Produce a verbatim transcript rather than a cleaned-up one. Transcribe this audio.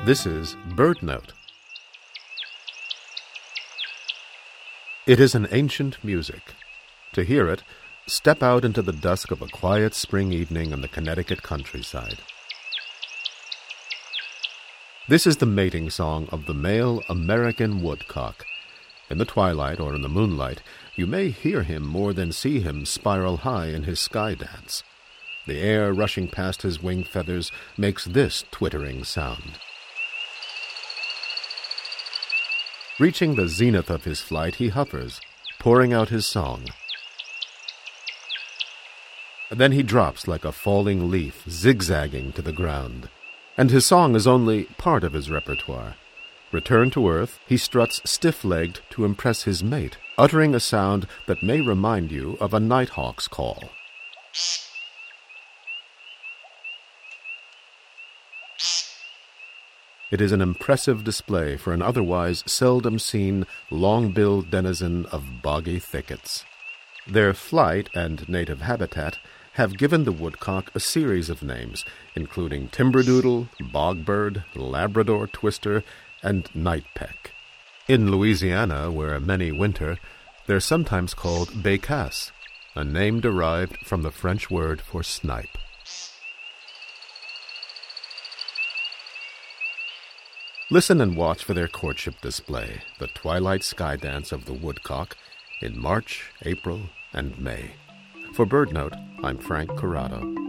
This is BirdNote. It is an ancient music. To hear it, step out into the dusk of a quiet spring evening in the Connecticut countryside. This is the mating song of the male American woodcock. In the twilight or in the moonlight, you may hear him more than see him spiral high in his sky dance. The air rushing past his wing feathers makes this twittering sound. Reaching the zenith of his flight, he hovers, pouring out his song. Then he drops like a falling leaf, zigzagging to the ground. And his song is only part of his repertoire. Returned to earth, he struts stiff-legged to impress his mate, uttering a sound that may remind you of a nighthawk's call. It is an impressive display for an otherwise seldom-seen, long-billed denizen of boggy thickets. Their flight and native habitat have given the woodcock a series of names, including timberdoodle, bogbird, Labrador twister, and nightpeck. In Louisiana, where many winter, they're sometimes called bécasse, a name derived from the French word for snipe. Listen and watch for their courtship display, the twilight sky dance of the woodcock, in March, April, and May. For BirdNote, I'm Frank Corrado.